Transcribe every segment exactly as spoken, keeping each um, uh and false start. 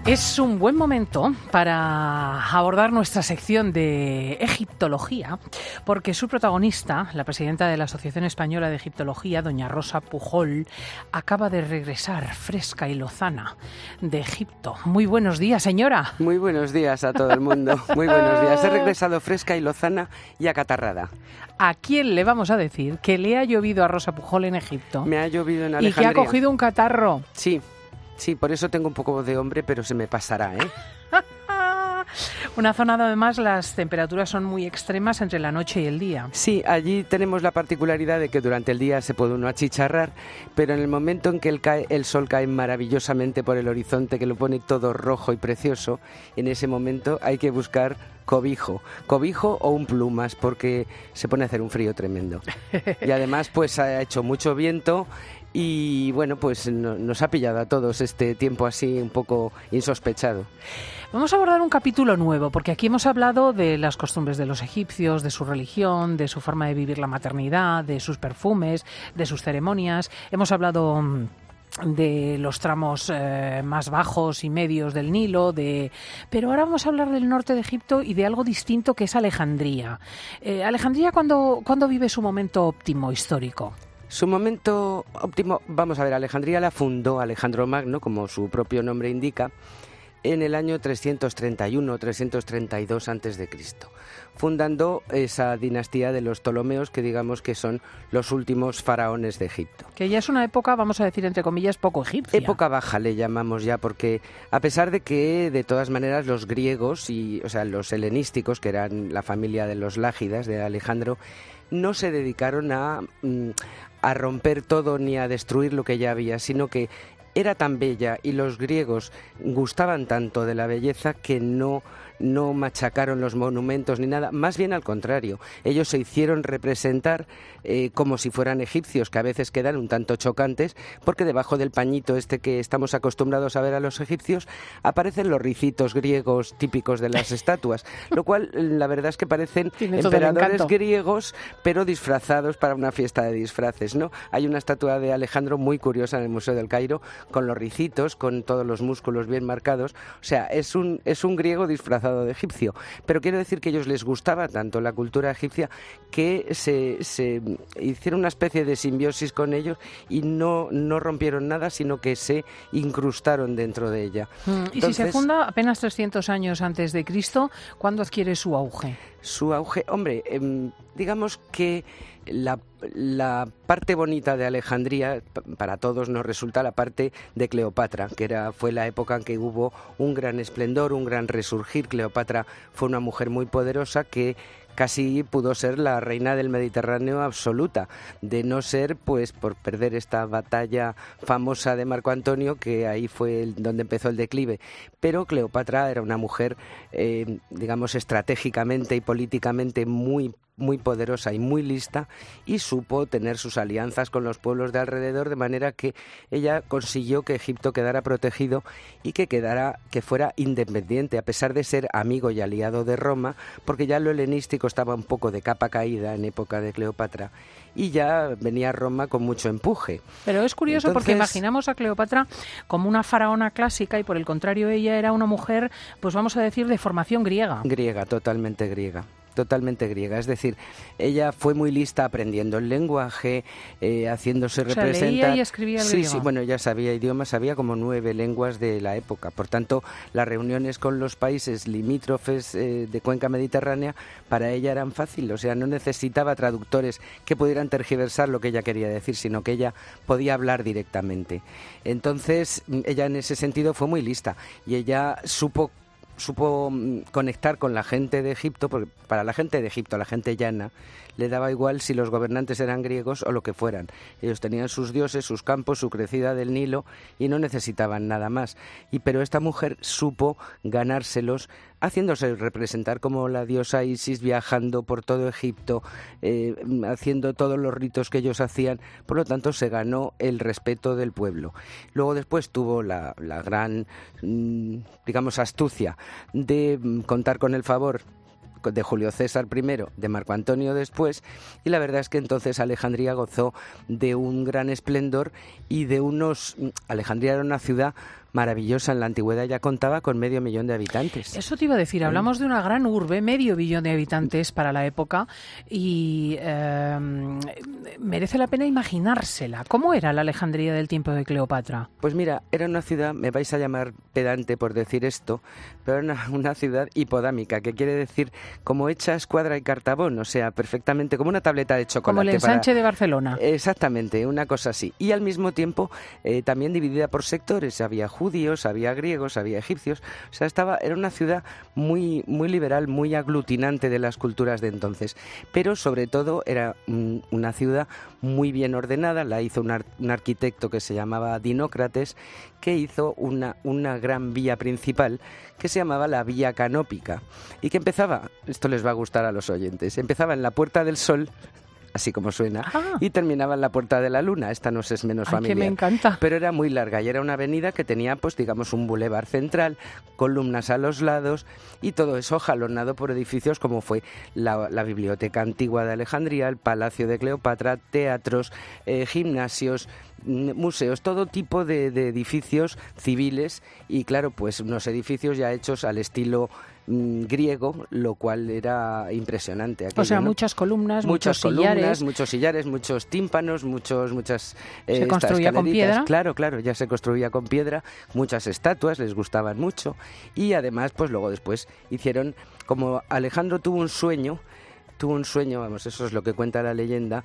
Es un buen momento para abordar nuestra sección de egiptología, porque su protagonista, la presidenta de la Asociación Española de Egiptología, doña Rosa Pujol, acaba de regresar fresca y lozana de Egipto. Muy buenos días, señora. Muy buenos días a todo el mundo. Muy buenos días. He regresado fresca y lozana y acatarrada. ¿A quién le vamos a decir que le ha llovido a Rosa Pujol en Egipto? Me ha llovido en Alejandría. Y que ha cogido un catarro. Sí. Sí, por eso tengo un poco de hombre, pero se me pasará, ¿eh? Una zona donde además las temperaturas son muy extremas entre la noche y el día. Sí, allí tenemos la particularidad de que durante el día se puede uno achicharrar, pero en el momento en que el, cae, el sol cae maravillosamente por el horizonte, que lo pone todo rojo y precioso, en ese momento hay que buscar cobijo, cobijo o un plumas, porque se pone a hacer un frío tremendo. Y además pues ha hecho mucho viento. Y bueno, pues no, nos ha pillado a todos este tiempo así un poco insospechado. Vamos a abordar un capítulo nuevo, porque aquí hemos hablado de las costumbres de los egipcios, de su religión, de su forma de vivir la maternidad, de sus perfumes, de sus ceremonias. Hemos hablado de los tramos eh, más bajos y medios del Nilo, de... pero ahora vamos a hablar del norte de Egipto y de algo distinto que es Alejandría. Eh, Alejandría, ¿cuándo, ¿cuándo vive su momento óptimo histórico? Su momento óptimo, vamos a ver, Alejandría la fundó Alejandro Magno, como su propio nombre indica, en el año trescientos treinta y uno o trescientos treinta y dos antes de Cristo, fundando esa dinastía de los Ptolomeos, que digamos que son los últimos faraones de Egipto. Que ya es una época, vamos a decir entre comillas, poco egipcia. Época baja le llamamos ya, porque a pesar de que de todas maneras los griegos, y, o sea, los helenísticos, que eran la familia de los Lágidas de Alejandro, no se dedicaron a, a romper todo ni a destruir lo que ya había, sino que era tan bella y los griegos gustaban tanto de la belleza que no, no machacaron los monumentos ni nada, más bien al contrario, ellos se hicieron representar eh, como si fueran egipcios, que a veces quedan un tanto chocantes, porque debajo del pañito este que estamos acostumbrados a ver a los egipcios aparecen los ricitos griegos típicos de las estatuas, lo cual la verdad es que parecen emperadores griegos, pero disfrazados para una fiesta de disfraces, ¿no? Hay una estatua de Alejandro muy curiosa en el Museo del Cairo, con los ricitos, con todos los músculos bien marcados, o sea, es un, es un griego disfrazado de egipcio, pero quiero decir que a ellos les gustaba tanto la cultura egipcia que se, se hicieron una especie de simbiosis con ellos y no, no rompieron nada, sino que se incrustaron dentro de ella. Mm, y Entonces, si se funda apenas trescientos años antes de Cristo, ¿cuándo adquiere su auge? Su auge, hombre, eh, digamos que la, la parte bonita de Alejandría, para todos nos resulta la parte de Cleopatra, que era, fue la época en que hubo un gran esplendor, un gran resurgir. Cleopatra fue una mujer muy poderosa que casi pudo ser la reina del Mediterráneo absoluta, de no ser pues por perder esta batalla famosa de Marco Antonio, que ahí fue el, donde empezó el declive. Pero Cleopatra era una mujer, eh, digamos, estratégicamente y políticamente muy muy poderosa y muy lista, y supo tener sus alianzas con los pueblos de alrededor, de manera que ella consiguió que Egipto quedara protegido y que quedara, que fuera independiente, a pesar de ser amigo y aliado de Roma, porque ya lo helenístico estaba un poco de capa caída en época de Cleopatra y ya venía Roma con mucho empuje. Pero es curioso. Entonces, porque imaginamos a Cleopatra como una faraona clásica y por el contrario ella era una mujer, pues vamos a decir, de formación griega. Griega, totalmente griega. Totalmente griega, es decir, ella fue muy lista aprendiendo el lenguaje, eh, haciéndose o sea, representar. Leía y escribía el sí, griego. Sí, bueno, ya sabía idiomas, sabía como nueve lenguas de la época. Por tanto, las reuniones con los países limítrofes eh, de cuenca mediterránea para ella eran fáciles, o sea, no necesitaba traductores que pudieran tergiversar lo que ella quería decir, sino que ella podía hablar directamente. Entonces, ella en ese sentido fue muy lista y ella supo supo conectar con la gente de Egipto, porque para la gente de Egipto, la gente llana, le daba igual si los gobernantes eran griegos o lo que fueran. Ellos tenían sus dioses, sus campos, su crecida del Nilo y no necesitaban nada más. Y pero esta mujer supo ganárselos haciéndose representar como la diosa Isis, viajando por todo Egipto, eh, haciendo todos los ritos que ellos hacían. Por lo tanto, se ganó el respeto del pueblo. Luego después tuvo la, la gran, digamos, astucia de contar con el favor de Julio César primero, de Marco Antonio después, y la verdad es que entonces Alejandría gozó de un gran esplendor y de unos... Alejandría era una ciudad maravillosa. En la antigüedad ya contaba con medio millón de habitantes. Eso te iba a decir, hablamos de una gran urbe, medio billón de habitantes para la época, y eh, merece la pena imaginársela. ¿Cómo era la Alejandría del tiempo de Cleopatra? Pues mira, era una ciudad, me vais a llamar pedante por decir esto, pero era una, una ciudad hipodámica, que quiere decir como hecha a escuadra y cartabón, o sea, perfectamente como una tableta de chocolate. Como el ensanche para... de Barcelona. Exactamente, una cosa así. Y al mismo tiempo eh, también dividida por sectores, había judíos, había griegos, había egipcios, o sea, estaba, era una ciudad muy, muy liberal, muy aglutinante de las culturas de entonces, pero sobre todo era mm, una ciudad muy bien ordenada. La hizo un, ar, un arquitecto que se llamaba Dinócrates, que hizo una, una gran vía principal que se llamaba la Vía Canópica y que empezaba, esto les va a gustar a los oyentes, empezaba en la Puerta del Sol, así como suena, ah. y terminaba en la Puerta de la Luna. Esta nos es menos Ay, familiar. que me encanta. Pero era muy larga y era una avenida que tenía, pues digamos, un bulevar central, columnas a los lados y todo eso jalonado por edificios como fue la, la Biblioteca Antigua de Alejandría, el Palacio de Cleopatra, teatros, eh, gimnasios, museos, todo tipo de, de edificios civiles y, claro, pues unos edificios ya hechos al estilo griego, lo cual era impresionante. Aquello, o sea, ¿no? muchas columnas, muchas muchos columnas, sillares. muchos sillares, muchos tímpanos, muchos, muchas... Eh, ¿Se construía con piedra? Claro, claro, ya se construía con piedra, muchas estatuas, les gustaban mucho, y además, pues luego después hicieron, como Alejandro tuvo un sueño, tuvo un sueño, vamos, eso es lo que cuenta la leyenda,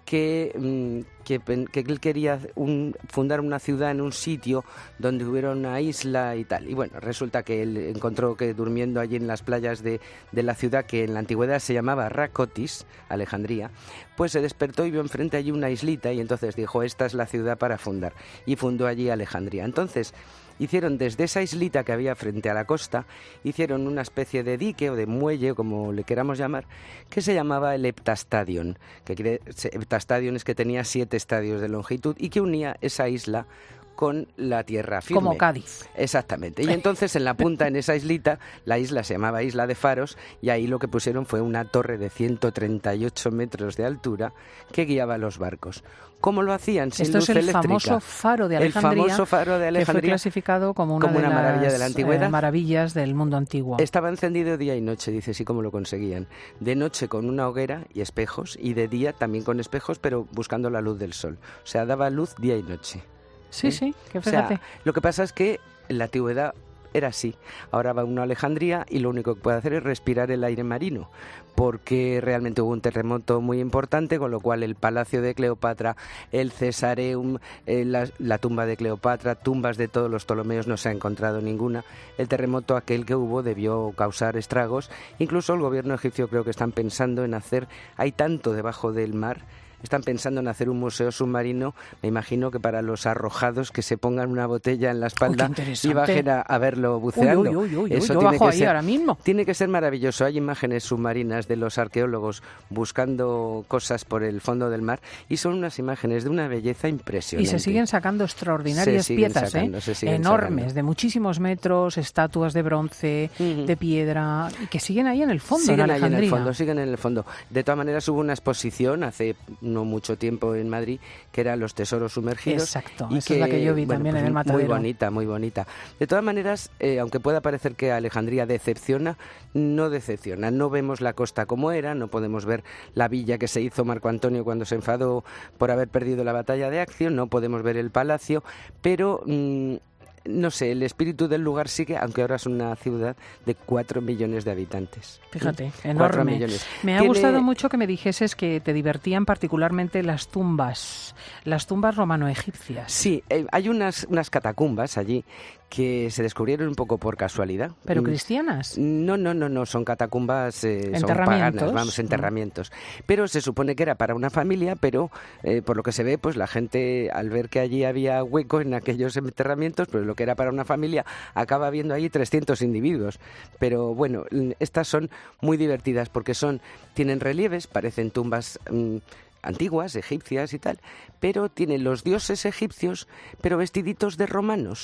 que, que, que él quería un, fundar una ciudad en un sitio donde hubiera una isla y tal. Y bueno, resulta que él encontró que durmiendo allí en las playas de, de la ciudad, que en la antigüedad se llamaba Racotis, Alejandría, pues se despertó y vio enfrente allí una islita y entonces dijo, esta es la ciudad para fundar. Y fundó allí Alejandría. Entonces, hicieron desde esa islita que había frente a la costa, hicieron una especie de dique o de muelle, como le queramos llamar, que se llamaba el Heptastadion, que quiere, Heptastadion es que tenía siete estadios de longitud y que unía esa isla con la tierra firme. Como Cádiz. Exactamente. Y entonces en la punta, en esa islita, la isla se llamaba Isla de Faros y ahí lo que pusieron fue una torre de ciento treinta y ocho metros de altura que guiaba los barcos. ¿Cómo lo hacían? Sin Esto luz es el eléctrica. famoso faro de Alejandría. El famoso faro de Alejandría. Que fue clasificado como una, como de una las maravilla de la antigüedad. Eh, maravillas del mundo antiguo. Estaba encendido día y noche, dice, sí, como lo conseguían. De noche con una hoguera y espejos y de día también con espejos, pero buscando la luz del sol. O sea, daba luz día y noche. Sí, ¿Eh? sí, que O fíjate. sea, lo que pasa es que en la antigüedad era así. Ahora va uno a Alejandría y lo único que puede hacer es respirar el aire marino, porque realmente hubo un terremoto muy importante, con lo cual el Palacio de Cleopatra, el Cesareum, eh, la, la tumba de Cleopatra, tumbas de todos los Ptolomeos, no se ha encontrado ninguna. El terremoto aquel que hubo debió causar estragos. Incluso el gobierno egipcio creo que están pensando en hacer, hay tanto debajo del mar, están pensando en hacer un museo submarino, me imagino que para los arrojados que se pongan una botella en la espalda oh, y bajen a, a verlo buceando. Uy, uy, uy, uy, Eso yo tiene bajo que ahí ser, ahora mismo. Tiene que ser maravilloso. Hay imágenes submarinas de los arqueólogos buscando cosas por el fondo del mar y son unas imágenes de una belleza impresionante. Y se siguen sacando extraordinarias siguen piezas, sacando, ¿eh? enormes, sacando. de muchísimos metros, estatuas de bronce, uh-huh. de piedra, y que siguen ahí en el fondo, siguen en Alejandría. Ahí en el fondo, siguen en el fondo. De todas maneras hubo una exposición hace no mucho tiempo en Madrid, que eran los tesoros sumergidos. Exacto, y esa que, es la que yo vi bueno, también pues en el matadero. Muy bonita, muy bonita. De todas maneras, eh, aunque pueda parecer que Alejandría decepciona, no decepciona. No vemos la costa como era, no podemos ver la villa que se hizo Marco Antonio cuando se enfadó por haber perdido la batalla de Acción, no podemos ver el palacio, pero... Mmm, no sé, el espíritu del lugar sigue, aunque ahora es una ciudad de cuatro millones de habitantes. Fíjate, ¿sí? enorme. Millones. Me ha Tiene... gustado mucho que me dijeses que te divertían particularmente las tumbas, las tumbas romano-egipcias. Sí, eh, hay unas, unas catacumbas allí que se descubrieron un poco por casualidad. ¿Pero cristianas? No, no, no, no, son catacumbas, eh, son paganas, vamos, enterramientos. Pero se supone que era para una familia, pero eh, por lo que se ve, pues la gente, al ver que allí había hueco en aquellos enterramientos, pues lo que era para una familia, acaba viendo ahí trescientos individuos. Pero bueno, estas son muy divertidas porque son, tienen relieves, parecen tumbas... Mmm, antiguas, egipcias y tal, pero tienen los dioses egipcios, pero vestiditos de romanos.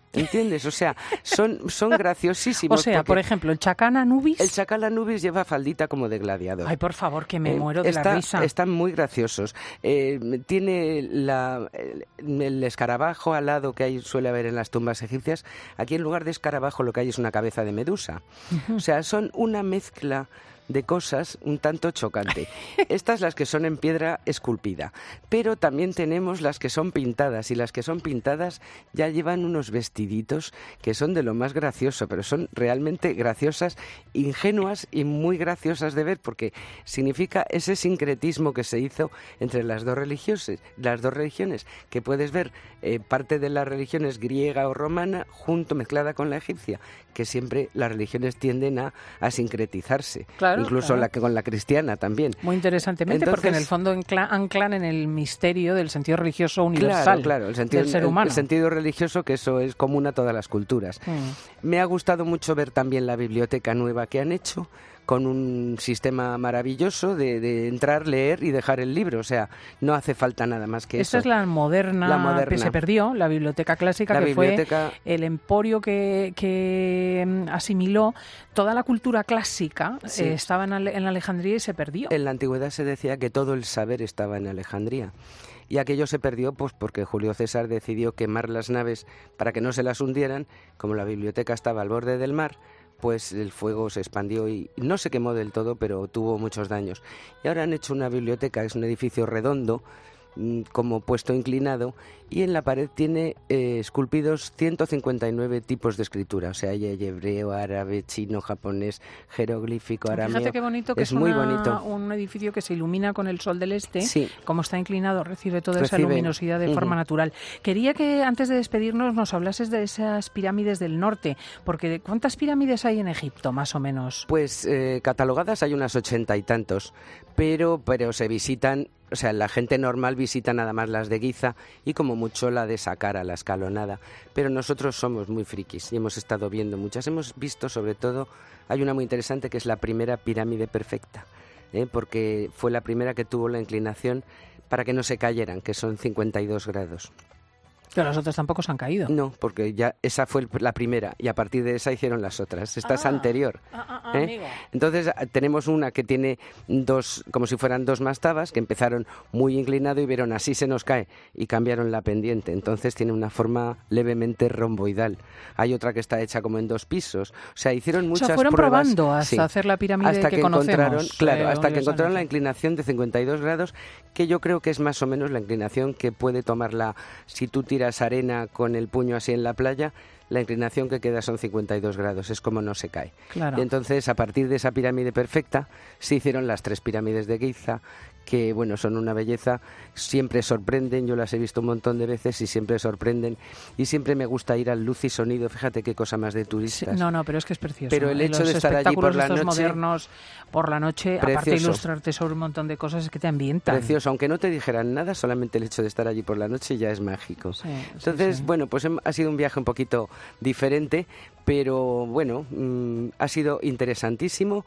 ¿entiendes? O sea, son, son graciosísimos. O sea, porque por ejemplo, el Chacán Anubis... El Chacal Anubis lleva faldita como de gladiador. Ay, por favor, que me Eh, muero de está- la risa. Están muy graciosos. Eh, tiene la, el, el escarabajo alado que hay, suele haber en las tumbas egipcias. Aquí en lugar de escarabajo lo que hay es una cabeza de medusa. O sea, son una mezcla de cosas un tanto chocante. Estas las que son en piedra esculpida, pero también tenemos las que son pintadas, y las que son pintadas ya llevan unos vestiditos que son de lo más gracioso, pero son realmente graciosas, ingenuas y muy graciosas de ver, porque significa ese sincretismo que se hizo entre las dos religiones, las dos religiones, que puedes ver eh, parte de las religiones griega o romana junto, mezclada con la egipcia, que siempre las religiones tienden a, a sincretizarse. Claro, Incluso claro. la que con la cristiana también. Muy interesantemente, Entonces, porque en el fondo encla- anclan en el misterio del sentido religioso universal Claro, claro, el sentido, del ser el- humano. el sentido religioso, que eso es común a todas las culturas. Mm. Me ha gustado mucho ver también la biblioteca nueva que han hecho, con un sistema maravilloso de, de entrar, leer y dejar el libro. O sea, no hace falta nada más que Esta eso. es la moderna, La moderna. que se perdió, la biblioteca clásica, La que biblioteca- fue el emporio que, que mm, asimiló toda la cultura clásica. Sí. eh, estaba en, Ale- en Alejandría y se perdió. En la antigüedad se decía que todo el saber estaba en Alejandría. Y aquello se perdió pues porque Julio César decidió quemar las naves para que no se las hundieran. Como la biblioteca estaba al borde del mar, pues el fuego se expandió y no se quemó del todo, pero tuvo muchos daños. Y ahora han hecho una biblioteca, es un edificio redondo, mm, como puesto inclinado, y en la pared tiene eh, esculpidos ciento cincuenta y nueve tipos de escritura. O sea, hay hebreo, árabe, chino, japonés, jeroglífico, arameo. Fíjate qué bonito que es, es muy una- bonito. un edificio que se ilumina con el sol del este. Sí. Como está inclinado, recibe toda esa Recibe. luminosidad de forma Ujú. natural. Quería que antes de despedirnos nos hablases de esas pirámides del norte, porque ¿cuántas pirámides hay en Egipto, más o menos? Pues eh, catalogadas hay unas ochenta y tantos, pero, pero se visitan, o sea, la gente normal visita nada más las de Giza y como mucho la de Saqqara, la escalonada. Pero nosotros somos muy frikis y hemos estado viendo muchas. Hemos visto, sobre todo, hay una muy interesante que es la primera pirámide perfecta, ¿eh? Porque fue la primera que tuvo la inclinación para que no se cayeran, que son cincuenta y dos grados. Pero las otras tampoco se han caído. No, porque ya esa fue el- la primera y a partir de esa hicieron las otras. Esta es Ah. anterior. Ah, ah, ah, ¿eh? amigo. Entonces a- tenemos una que tiene dos, como si fueran dos mastabas, que empezaron muy inclinado y vieron así se nos cae y cambiaron la pendiente. Entonces tiene una forma levemente romboidal. Hay otra que está hecha como en dos pisos. O sea, hicieron O muchas sea, fueron pruebas. probando hasta Sí. hacer la pirámide hasta que, que encontraron, conocemos. claro, eh, hasta que encontraron la universalmente. inclinación de cincuenta y dos grados, que yo creo que es más o menos la inclinación que puede tomar la, si tú tiras arena con el puño así en la playa, la inclinación que queda son cincuenta y dos grados, es como no se cae. Claro. Y entonces, a partir de esa pirámide perfecta, se hicieron las tres pirámides de Giza, que, bueno, son una belleza, siempre sorprenden, yo las he visto un montón de veces y siempre sorprenden, y siempre me gusta ir al luz y sonido, fíjate qué cosa más de Sí, turistas. no, no, pero es que es precioso. Pero el Y hecho los de estar allí por espectáculos la estos noche- modernos por la noche, aparte de Precioso. ilustrarte sobre un montón de cosas, es que te ambientan. Precioso, aunque no te dijeran nada, solamente el hecho de estar allí por la noche ya es mágico. Sí, sí, Entonces, sí. bueno, pues hem- ha sido un viaje un poquito diferente, pero bueno, mm, ha sido interesantísimo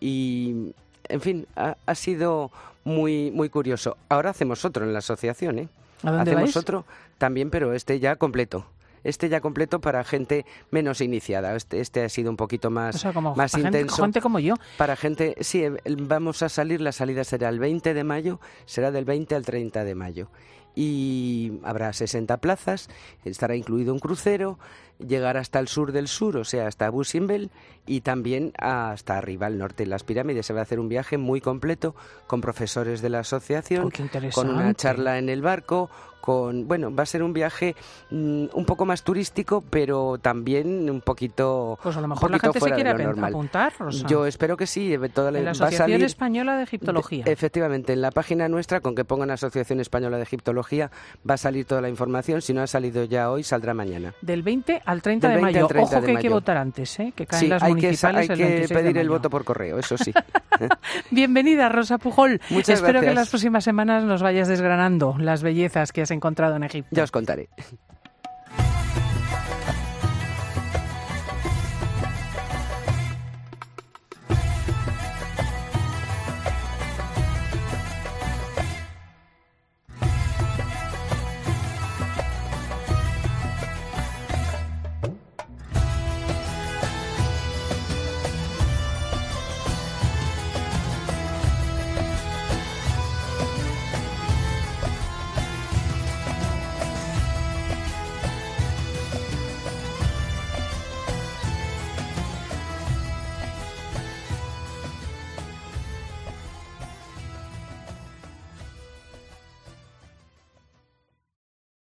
y, en fin, ha, ha sido muy muy curioso. Ahora hacemos otro en la asociación, ¿eh? ¿A dónde Hacemos vais? otro también, pero este ya completo. Este ya completo para gente menos iniciada. Este, este ha sido un poquito más, O sea, como más para gente, intenso. gente como yo. Para gente, sí, eh, vamos a salir, la salida será el veinte de mayo, será del veinte al treinta de mayo. Y habrá sesenta plazas, estará incluido un crucero, llegar hasta el sur del sur, o sea, hasta Abu Simbel, y también hasta arriba, al norte, en las pirámides. Se va a hacer un viaje muy completo con profesores de la asociación, Oh, qué interesante. con una charla en el barco, con, bueno, va a ser un viaje mm, un poco más turístico, pero también un poquito, Pues a lo un mejor la poquito gente se fuera de quiere lo apen- normal. apuntar, Rosa. Yo espero que sí, eh, toda la, En la va a Asociación salir Española de Egiptología. de- efectivamente, en la página nuestra, con que pongan Asociación Española de Egiptología, va a salir toda la información. Si no ha salido ya hoy, saldrá mañana. Del veinte al treinta Del de veinte mayo. al treinta Ojo de que hay que mayo. votar antes, ¿eh? Que caen Sí, las hay que, municipales hay el que veintiséis de pedir el mayo. voto por correo, eso sí. Bienvenida, Rosa Pujol. Muchas Espero que gracias. en las próximas semanas nos vayas desgranando las bellezas que has encontrado en Egipto. Ya os contaré.